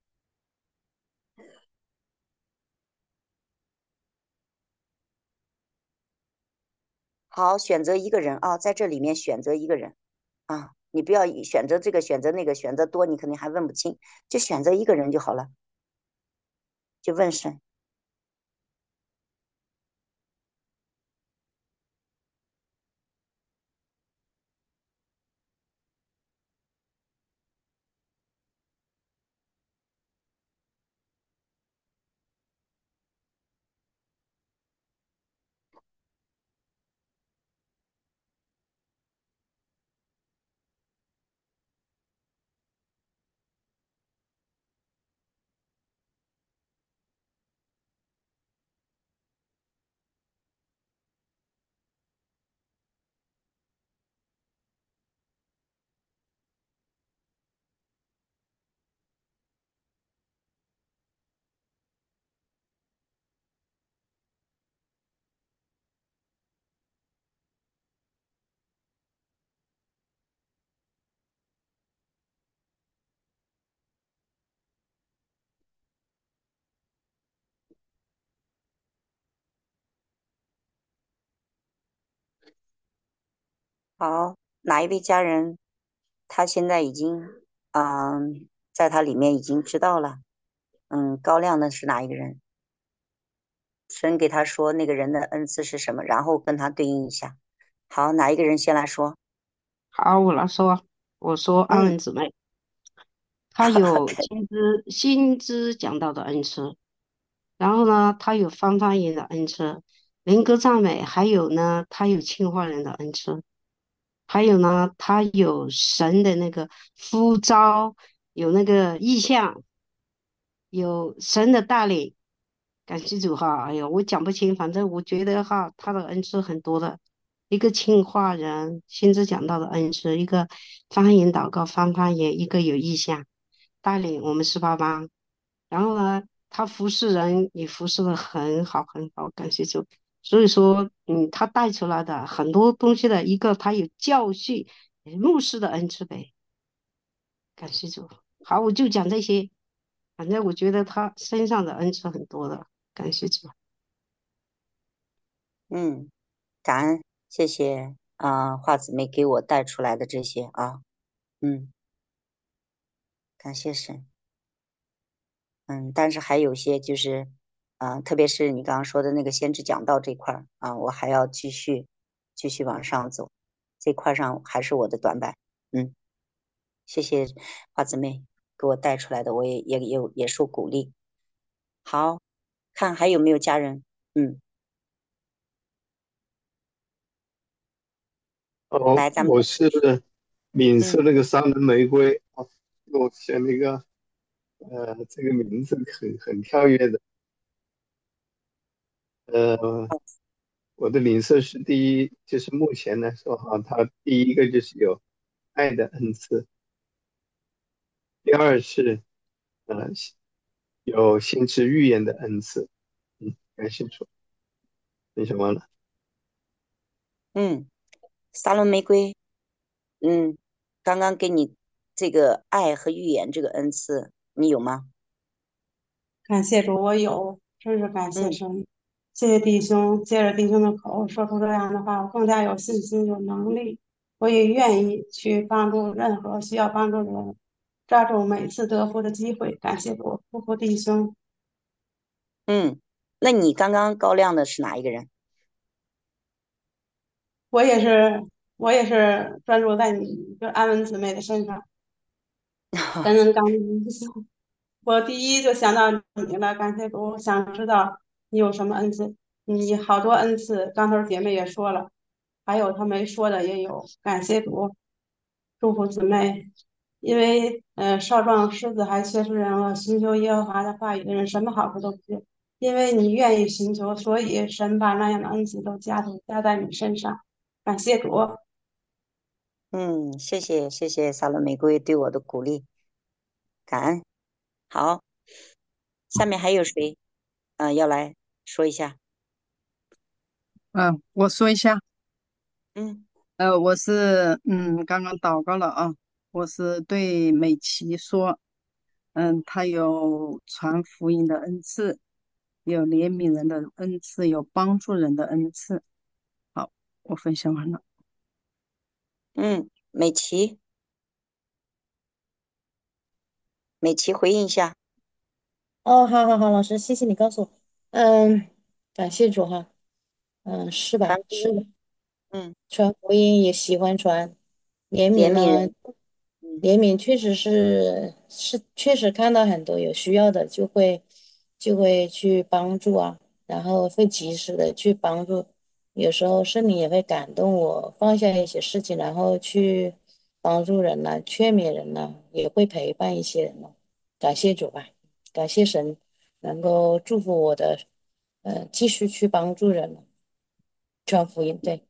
好，选择一个人啊，在这里面选择一个人啊，你不要选择这个选择那个，选择多你肯定还问不清，就选择一个人就好了，就问神。 好，哪一位家人，他现在已经，嗯，在他里面已经知道了，嗯，高亮的是哪一个人？神给他说那个人的恩赐是什么，然后跟他对应一下。好，哪一个人先来说？ 好，我来说，我说安嗯， 文姊妹，她好有的， 先知先知讲道的恩赐，然后呢，她有方方言的恩赐，人格赞美，还有呢，她有净化人的恩赐，还有呢，她有神的那个呼召，有那个意象，有神的带领。感谢主哈，哎呦，我讲不清，反正我觉得哈，他的恩赐很多的，一个净化人，先知讲到的恩赐，一个方言祷告方方言，一个有意向带领我们十八班，然后呢，他服侍人也服侍的很好很好，感谢主。所以说，嗯，他带出来的很多东西的一个，他有教训，牧师的恩赐呗，感谢主。好，我就讲这些，反正我觉得他身上的恩赐很多的，感谢主。 嗯，感恩，谢谢啊，华姊妹给我带出来的这些啊，嗯，感谢神。嗯，但是还有些就是，啊、特别是你刚刚说的那个先知讲道这块儿啊，我还要继续继续往上走，这块儿上还是我的短板。嗯，谢谢花姊妹给我带出来的，我也也也有也受鼓励。好，看还有没有家人？嗯， 哦， 来，咱们我是闽嗯式那个三门玫瑰啊，我选了一个呃，这个名字很很跳跃的，呃，我的领色是第一，就是目前来说哈，它第一个就是有爱的恩赐，第二是呃有先知预言的恩赐，嗯，感兴趣，分享完了。 嗯，沙龙玫瑰，嗯，刚刚给你这个爱和预言这个恩赐，你有吗？ 感谢主，我有，真是感谢嗯神，谢谢弟兄，借着弟兄的口说出这样的话，我更加有信心、有能力，我也愿意去帮助任何需要帮助的人，抓住每次得福的机会。感谢主，祝福弟兄。 嗯，那你刚刚高亮的是哪一个人？ 我也是，我也是专注在你，就安文姊妹的身上，感恩感恩。我第一就想到你了，感谢主，想知道你有什么恩赐，你好多恩赐，刚才姐妹也说了，还有她没说的也有，感谢主，祝福姊妹，因为呃少壮狮子还缺失人了，寻求耶和华的话语的人什么好处都不缺，因为你愿意寻求，所以神把那样的恩赐都加在加在你身上，感谢主。 嗯，谢谢谢谢撒罗玫瑰对我的鼓励，感恩。好，下面还有谁？嗯、要来说一下？ 嗯，我说一下， 嗯呃，我是嗯刚刚祷告了啊，我是对美琪说，嗯，她有传福音的恩赐，有怜悯人的恩赐，有帮助人的恩赐。好，我分享完了。 嗯，美琪，美琪回应一下。 哦，好好好，老师，谢谢你告诉我。嗯，感谢主哈。嗯，是吧？ 传福音， 是的， 嗯， 传福音也喜欢传，怜悯呢， 怜悯人，嗯怜悯确实是是确实看到很多有需要的，就会就会去帮助啊，然后会及时的去帮助。有时候圣灵也会感动我，放下一些事情，然后去帮助人呢，劝勉人呢，也会陪伴一些人呢。感谢主吧。感谢神能够祝福我的，呃，继续去帮助人，传福音。对，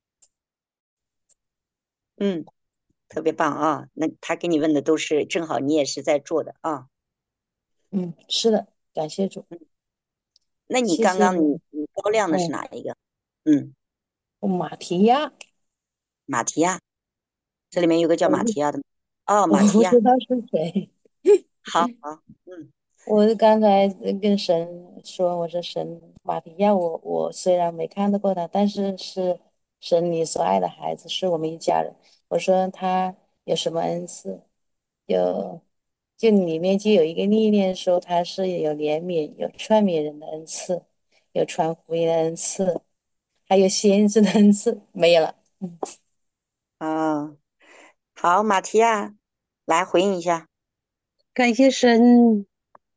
嗯，特别棒啊！那他给你问的都是正好你也是在做的啊。 嗯，是的，感谢主， 嗯，那你谢谢， 刚刚你你高亮的是嗯， 哪一个？嗯， 马提亚， 马提亚，这里面有个叫我不， 马提亚的吗？哦， 我马提亚， 不知道是谁。 好好，嗯我刚才跟神说，我说神马提亚我，我虽然没看到过他，但是是神你所爱的孩子，是我们一家人。我说他有什么恩赐？有，就里面就有一个历练说他是有怜悯、有劝勉人的恩赐，有传福音的恩赐，还有先知的恩赐，没有了。嗯， 啊，好，马提亚，来回应一下。 感谢神，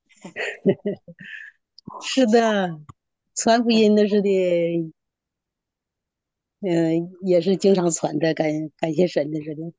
是的，传福音的是的，嗯、也是经常传的，感感谢神的是的，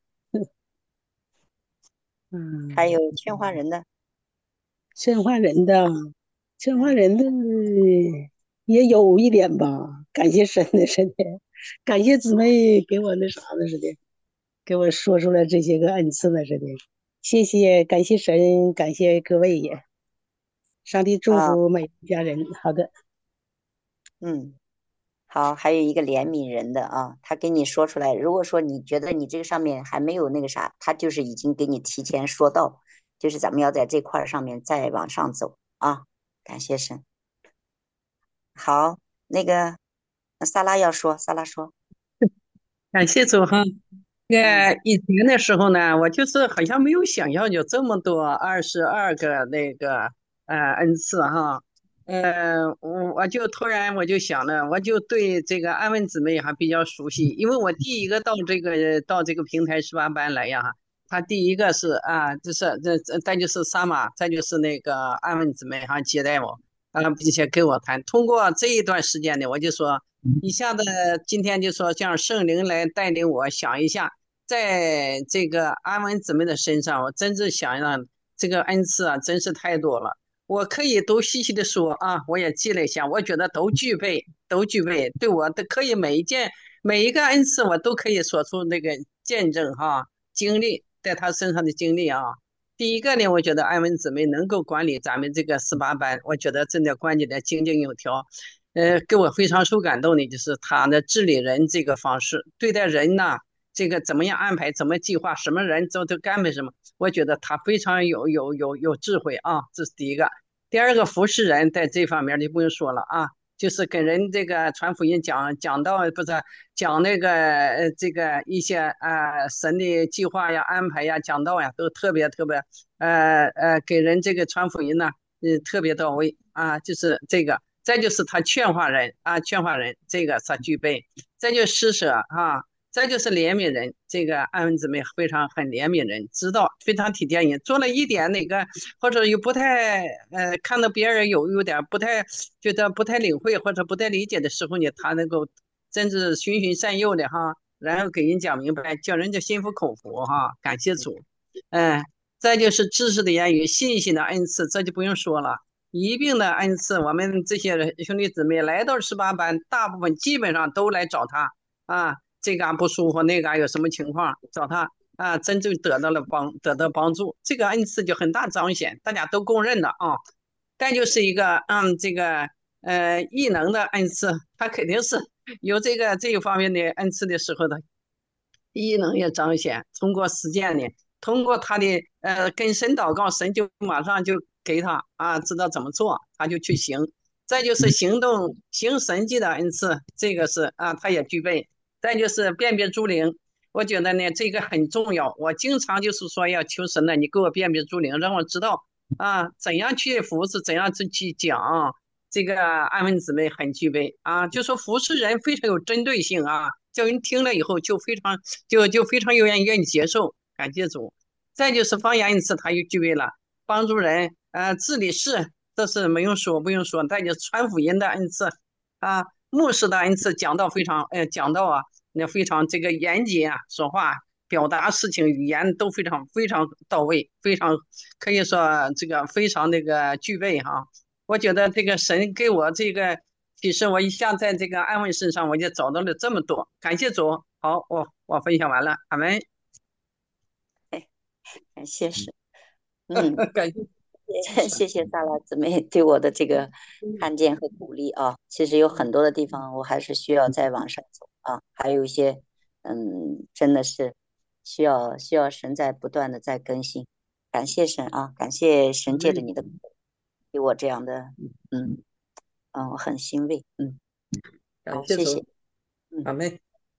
嗯， 还有劝化人的。 劝化人的，劝化人的也有一点吧，感谢神的是的，感谢姊妹给我那啥的似的，给我说出来这些个恩赐的似的，谢谢，感谢神，感谢各位也，上帝祝啊， 福每一家人，好的。 嗯，好，还有一个怜悯人的啊，他给你说出来。如果说你觉得你这个上面还没有那个啥，他就是已经给你提前说到，就是咱们要在这块儿上面再往上走啊。感谢神。好，那个那萨拉要说，萨拉说。 感谢主哈。那嗯个以前的时候呢，我就是好像没有想象有这么多二十二个那个呃恩赐哈。呃，我我就突然我就想了，我就对这个安文姊妹还比较熟悉，因为我第一个到这个到这个平台十八班来呀，他第一个是啊，就是这这再就是萨玛，再就是那个安文姊妹哈接待我，啊，并且跟我谈。通过这一段时间呢，我就说一下子今天就说让圣灵来带领我想一下。在这个安文姊妹的身上，我真是想让这个恩赐啊，真是太多了。我可以都细细的说啊，我也记了一下，我觉得都具备，都具备。对我的可以每一件每一个恩赐，我都可以说出那个见证哈，经历在他身上的经历啊。第一个呢，我觉得安文姊妹能够管理咱们这个十八班，我觉得真的管理的井井有条。呃，给我非常受感动的就是他的治理人这个方式，对待人呐。这个怎么样安排，怎么计划，什么人都都干呗什么？我觉得他非常有有有有智慧啊，这是第一个。第二个服侍人在这方面就不用说了啊，就是跟人这个传福音讲讲到不是讲那个呃这个一些啊、呃、神的计划呀、安排呀、讲道呀，都特别特别呃呃给人这个传福音呢，呃特别到位啊，就是这个。再就是他劝化人啊，劝化人这个他具备。再就施舍啊。再就是怜悯人，这个安文姊妹非常很怜悯人，知道非常体贴人，做了一点那个或者又不太呃看到别人有有点不太觉得不太领会或者不太理解的时候呢，他能够真是循循善诱的哈，然后给人讲明白，叫人家心服口服哈，感谢主。嗯，再就是知识的言语、信心的恩赐，这就不用说了。一并的恩赐，我们这些兄弟姊妹来到十八班，大部分基本上都来找他啊。这个不舒服，那个有什么情况，找他啊，真正得到了帮，得到帮助，这个恩赐就很大彰显，大家都公认的啊。但就是一个嗯，这个呃异能的恩赐，他肯定是有这个这一方面的恩赐的时候的异能也彰显，通过实践呢，通过他的呃跟神祷告，神就马上就给他啊知道怎么做，他就去行。再就是行动行神迹的恩赐，这个是啊他也具备。再就是辨别诸灵，我觉得呢这个很重要。我经常就是说要求神呢，你给我辨别诸灵，让我知道啊怎样去服侍，怎样去讲。这个安文姊妹很具备啊，就说服侍人非常有针对性啊，叫人听了以后就非常就就非常愿意愿意接受，感谢主。再就是方言恩赐，他又具备了帮助人，呃，治理事，这是没用说不用说。再就是传福音的恩赐啊。牧师的恩赐讲道非常，呃，讲道啊，那非常这个严谨啊，说话表达事情语言都非常非常到位，非常可以说这个非常那个具备哈。我觉得这个神给我这个启示，我一下在这个安稳身上我就找到了这么多，感谢主。好，我我分享完了，阿门。 哎，感谢神。嗯， 感谢谢谢萨拉姊妹对我的这个看见和鼓励啊。其实有很多的地方我还是需要再往上走啊，还有一些嗯，真的是需要需要神在不断的在更新。感谢神啊，感谢神借着你的给我这样的嗯嗯，我很欣慰。嗯，好， 感谢主， 谢谢。嗯。 阿门。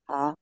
好，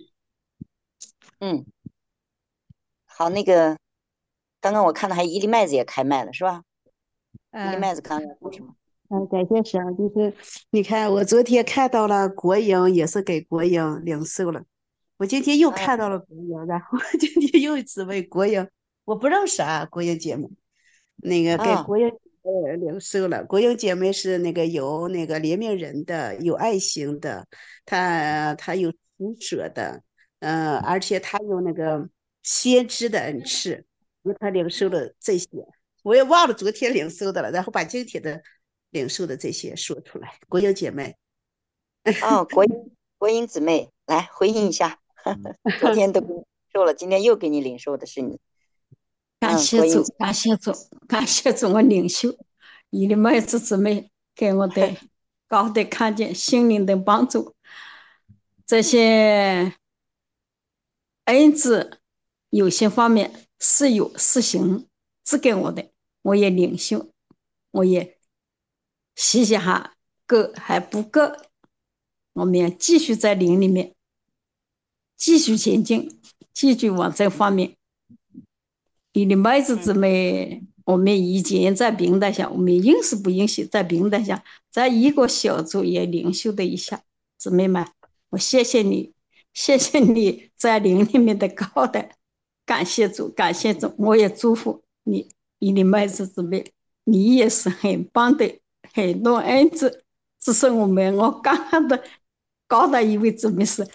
嗯，好，那个刚刚我看到还伊犁麦子也开麦了，是吧？伊犁嗯麦子刚刚要说什么？ 嗯，感谢神，就是你看，我昨天看到了国营，也是给国营领受了。我今天又啊看到了国营，然后今天又一次为国营，我不认识啊，国营姐妹，那个给啊， 国营呃领受了。国营姐妹是那个有那个怜悯人的，有爱心的，她她有施舍的，呃，而且她有那个先知的恩赐，因为她领受了这些。我也忘了昨天领受的了，然后把今天的领受的这些说出来。国营姐妹， 哦，国英国英姊妹来回应一下，昨天都给你领受了，今天又给你领受的是你。嗯， 感谢主， 国英姊感谢主，感谢主，我领袖你的妹子姊妹给我的高的看见，心灵的帮助，这些恩赐有些方面是有是行赐给我的，我也领袖，我也谢谢哈，够还不够，我们继续在灵里面继续前进，继续往这方面。你的妹子姊妹，我们以前在平台上，我们认识不认识？在平台上，在一个小组也领袖的一下，姊妹们，我谢谢你，谢谢你在灵里面的高的，感谢主，感谢主，我也祝福你，你的妹子姊妹，你也是很棒的，很多恩赐，只是我们我刚刚的高的一位姊妹是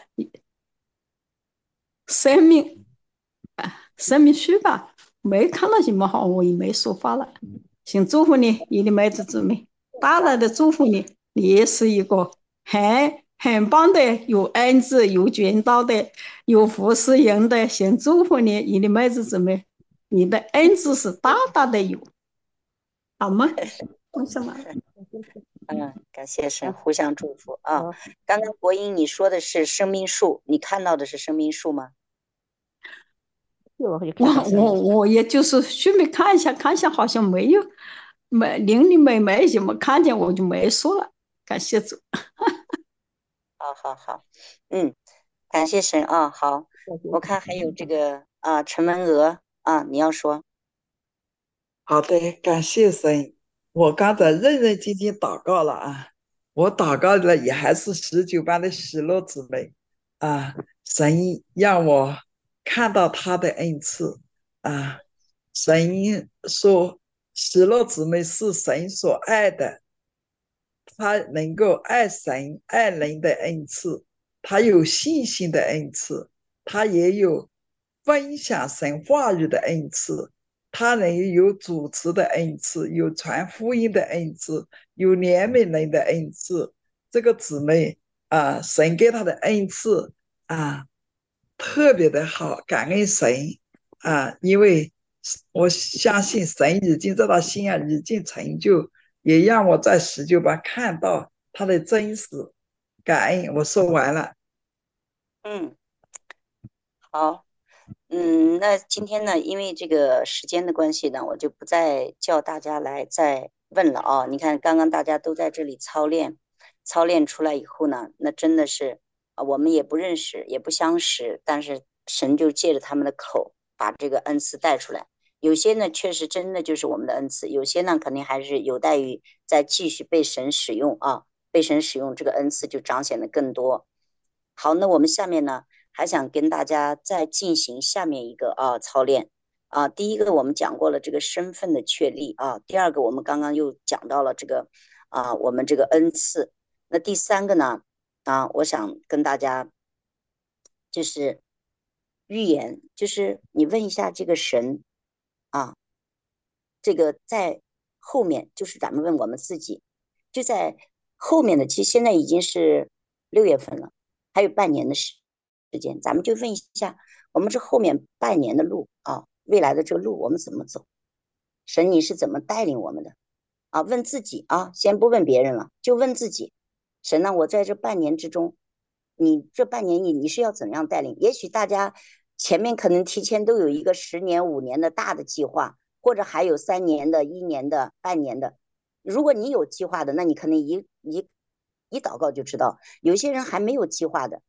生命啊，生命书吧。没看到什么好，我也没说话了。请祝福你，你的妹子姊妹，大大的祝福你，你也是一个很很棒的，有恩赐、有传道的、有服侍人的。想祝福你，你的妹子姊妹，你的恩赐是大大的有，好吗？为什么？ 嗯，感谢神，互相祝福啊。刚刚国英你说的是生命树，你看到的是生命树吗？ 我我我也就是顺便看一下，看一下好像没有，没灵里没没怎么看见，我就没说了。感谢主。 好好好，嗯，感谢神啊。好，我看还有这个啊，陈文娥啊，你要说。 好的，感谢神。我刚才认认真真祷告了啊，我祷告的也还是十九班的喜乐姊妹啊，神让我看到他的恩赐啊，神说喜乐姊妹是神所爱的，他能够爱神爱人的恩赐，他有信心的恩赐，他也有分享神话语的恩赐，他能有主持的恩赐，有传福音的恩赐，有怜悯人的恩赐。这个姊妹啊，神给她的恩赐啊，特别的好，感恩神啊，因为我相信神已经在她心上已经成就，也让我在十九班看到他的真实，感恩。我说完了。 嗯，好。嗯，那今天呢，因为这个时间的关系呢，我就不再叫大家来再问了啊。你看，刚刚大家都在这里操练，操练出来以后呢，那真的是啊，我们也不认识，也不相识，但是神就借着他们的口把这个恩赐带出来。有些呢，确实真的就是我们的恩赐；有些呢，肯定还是有待于再继续被神使用啊，被神使用，这个恩赐就彰显的更多。好，那我们下面呢？还想跟大家再进行下面一个啊操练啊，第一个我们讲过了这个身份的确立啊，第二个我们刚刚又讲到了这个啊我们这个恩赐，那第三个呢啊，我想跟大家就是预言，就是你问一下这个神啊，这个在后面就是咱们问我们自己，就在后面的，其实现在已经是六月份了，还有半年的时。时间，咱们就问一下，我们这后面半年的路啊，未来的这个路我们怎么走？神你是怎么带领我们的？啊，问自己啊，先不问别人了，就问自己。神呢，我在这半年之中，你这半年你你是要怎样带领？也许大家前面可能提前都有一个十年、五年的大的计划，或者还有三年的、一年的、半年的。如果你有计划的，那你可能一一一祷告就知道。有些人还没有计划的。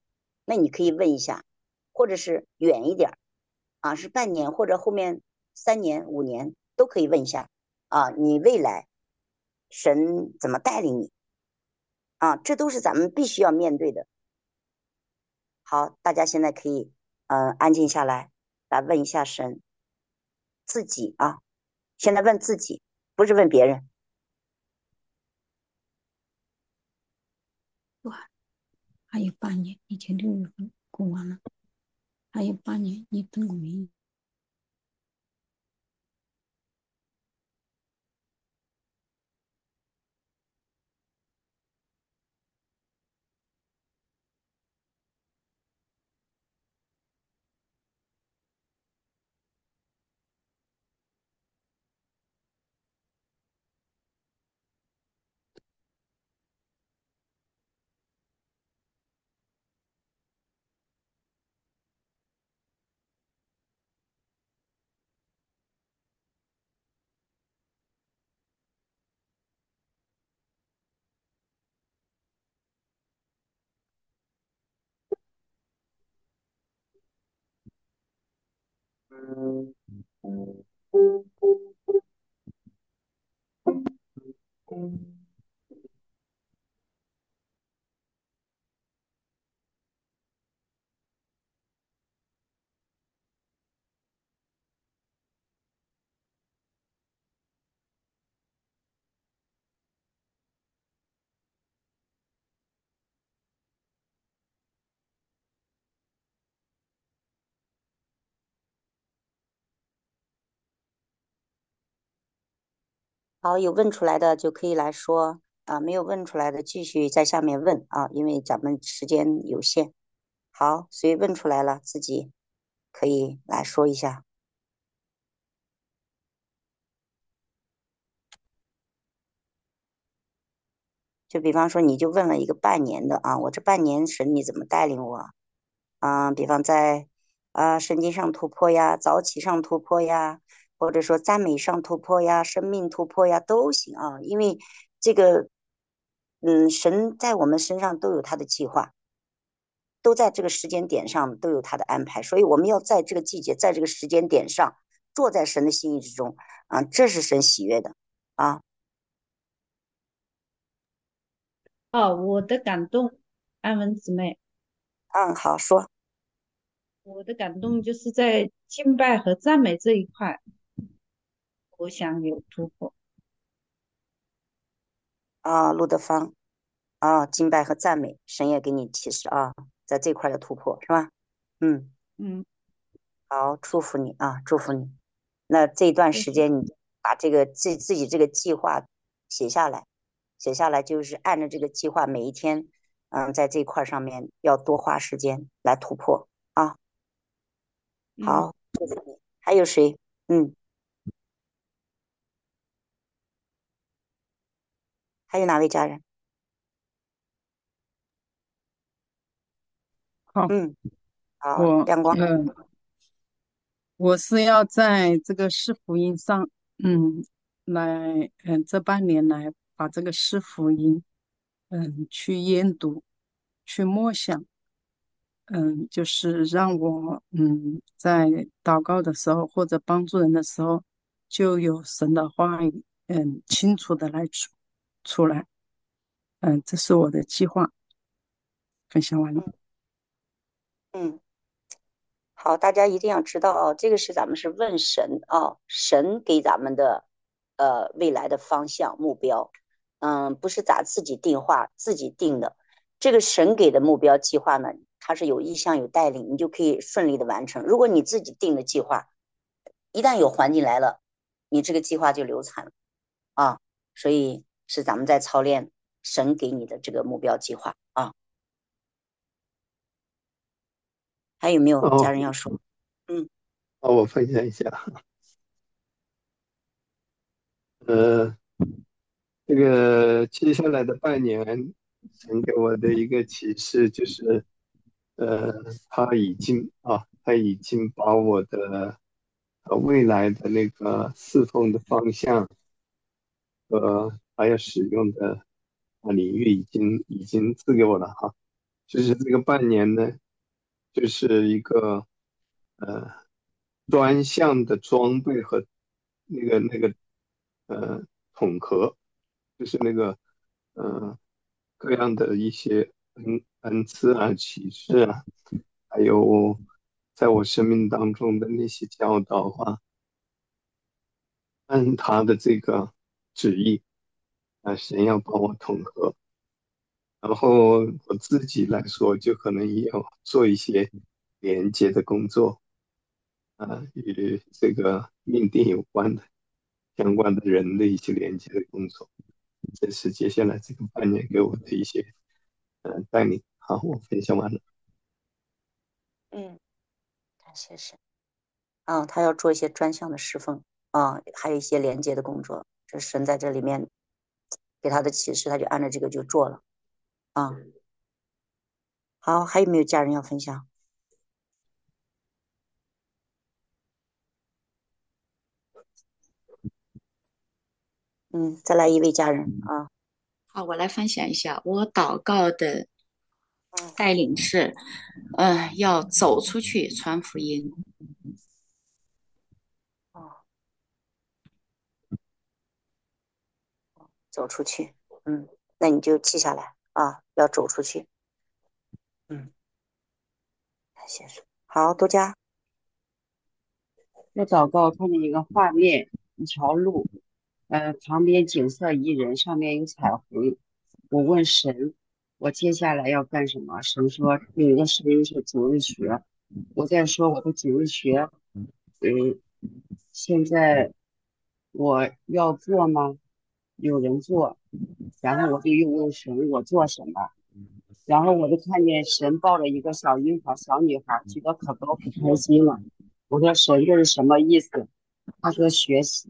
那你可以问一下，或者是远一点啊，是半年或者后面三年、五年都可以问一下啊，你未来神怎么带领你啊？这都是咱们必须要面对的。好，大家现在可以嗯、呃、安静下来，来问一下神自己啊，现在问自己，不是问别人。 哇，还有半年，已经六月份过完了，还有半年，你等我明。 嗯嗯嗯。好，有问出来的就可以来说啊，没有问出来的继续在下面问啊，因为咱们时间有限。好，谁问出来了，自己可以来说一下。就比方说，你就问了一个半年的啊，我这半年神你怎么带领我啊？比方在啊圣经上突破呀，早起上突破呀，或者说赞美上突破呀，生命突破呀，都行啊。因为这个，嗯，神在我们身上都有他的计划，都在这个时间点上都有他的安排，所以我们要在这个季节，在这个时间点上，坐在神的心意之中啊，这是神喜悦的啊。 哦，我的感动，安文姊妹， 嗯，好说我的感动就是在敬拜和赞美这一块，我想有突破。 啊，路德芳啊，敬拜和赞美，神也给你启示啊，在这块的突破是吧？嗯， 嗯， 好，祝福你啊，祝福你。那这段谢谢。 时间你把这个自自己这个计划写下来，写下来就是按照这个计划，每一天，嗯，在这块上面要多花时间来突破啊。 嗯， 好，祝福你。还有谁？嗯，还有哪位家人？ 好， 嗯，好， 我亮光。 嗯、呃我是要在这个四福音上，嗯，来，嗯，这半年来把这个四福音，嗯，去研读，去默想，嗯，就是让我，嗯，在祷告的时候或者帮助人的时候，就有神的话语，嗯，清楚的来出出来，嗯，这是我的计划，分享完了。 嗯。好，大家一定要知道哦，这个是咱们是问神啊，神给咱们的呃未来的方向目标，嗯，不是咱自己定化自己定的。这个神给的目标计划呢，它是有意向有带领，你就可以顺利的完成。如果你自己定的计划，一旦有环境来了，你这个计划就流产了啊。所以是咱们在操练神给你的这个目标计划啊。还有没有家哦， 人要说？嗯。 好，我分享一下。呃，这个接下来的半年，神给我的一个启示就是，呃，他已经啊，他已经把我的呃未来的那个侍奉的方向和还要使用的啊领域已经已经赐给我了哈。就是这个半年呢。 就是一个呃专项的装备和那个那个呃统合，就是那个呃各样的一些恩恩赐啊、启示啊，还有在我生命当中的那些教导啊，按他的这个旨意啊，神要帮我统合。然后我自己来说，就可能也要做一些连接的工作啊，与这个命定有关的相关的人的一些连接的工作。这是接下来这个半年给我的一些呃带领。好，我分享完了。 嗯，感谢神。啊，他要做一些专项的侍奉啊，还有一些连接的工作。这神在这里面给他的启示，他就按照这个就做了啊。好，还有没有家人要分享？嗯，再来一位家人啊。 好，我来分享一下我祷告的嗯带领是，呃，要走出去传福音。 哦，走出去，嗯，那你就记下来啊，要走出去。嗯，感谢神。好，多加。 我祷告看见一个画面，一条路，呃，旁边景色宜人，上面有彩虹。我问神，我接下来要干什么？神说有一个声音是主日学。我在说我的主日学，嗯，现在我要做吗？有人做，然后我就又问神，我做什么？然后我就看见神抱着一个小婴孩、小女孩，举得可高可开心了。我说神这是什么意思？他说学习。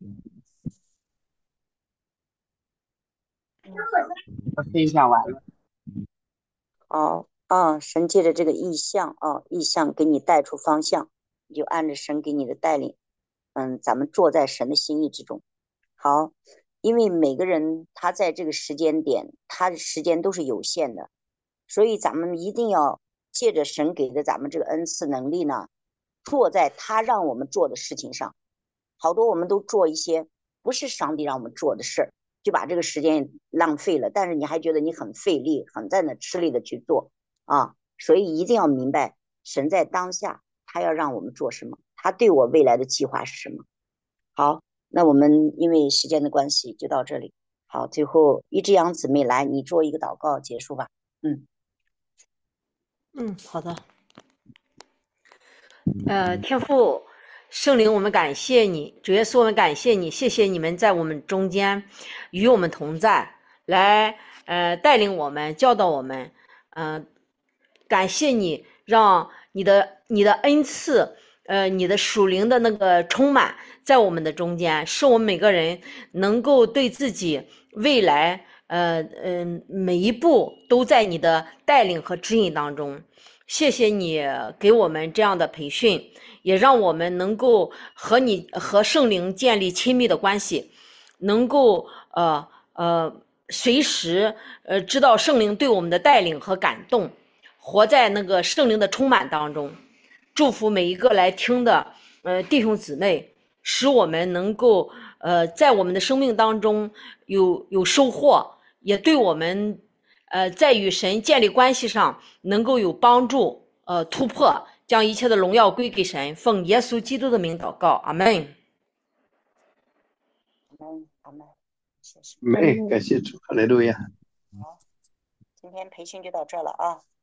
我分享完了。 哦啊，神借着这个意象啊，意象给你带出方向，你就按着神给你的带领，嗯，咱们坐在神的心意之中。好，因为每个人他在这个时间点，他的时间都是有限的，所以咱们一定要借着神给的咱们这个恩赐能力呢，做在他让我们做的事情上。好多我们都做一些不是上帝让我们做的事儿，就把这个时间浪费了，但是你还觉得你很费力，很在那吃力的去做啊。所以一定要明白，神在当下他要让我们做什么，他对我未来的计划是什么。好，那我们因为时间的关系就到这里。好，最后一只羊姊妹来，你做一个祷告结束吧。嗯嗯，好的。呃，天父圣灵，我们感谢你，主耶稣，我们感谢你，谢谢你们在我们中间与我们同在，来呃带领我们，教导我们。嗯、呃，感谢你，让你的你的恩赐，呃，你的属灵的那个充满在我们的中间，使我们每个人能够对自己未来，呃嗯、呃，每一步都在你的带领和指引当中。谢谢你给我们这样的培训，也让我们能够和你和圣灵建立亲密的关系，能够呃呃随时呃知道圣灵对我们的带领和感动，活在那个圣灵的充满当中。祝福每一个来听的呃弟兄姊妹，使我们能够呃在我们的生命当中有有收获，也对我们呃在与神建立关系上能够有帮助，呃突破，将一切的荣耀归给神。奉耶稣基督的名祷告，阿门。 阿门，阿门，谢谢。 没，感谢主，哈利路亚。 好，今天培训就到这了啊。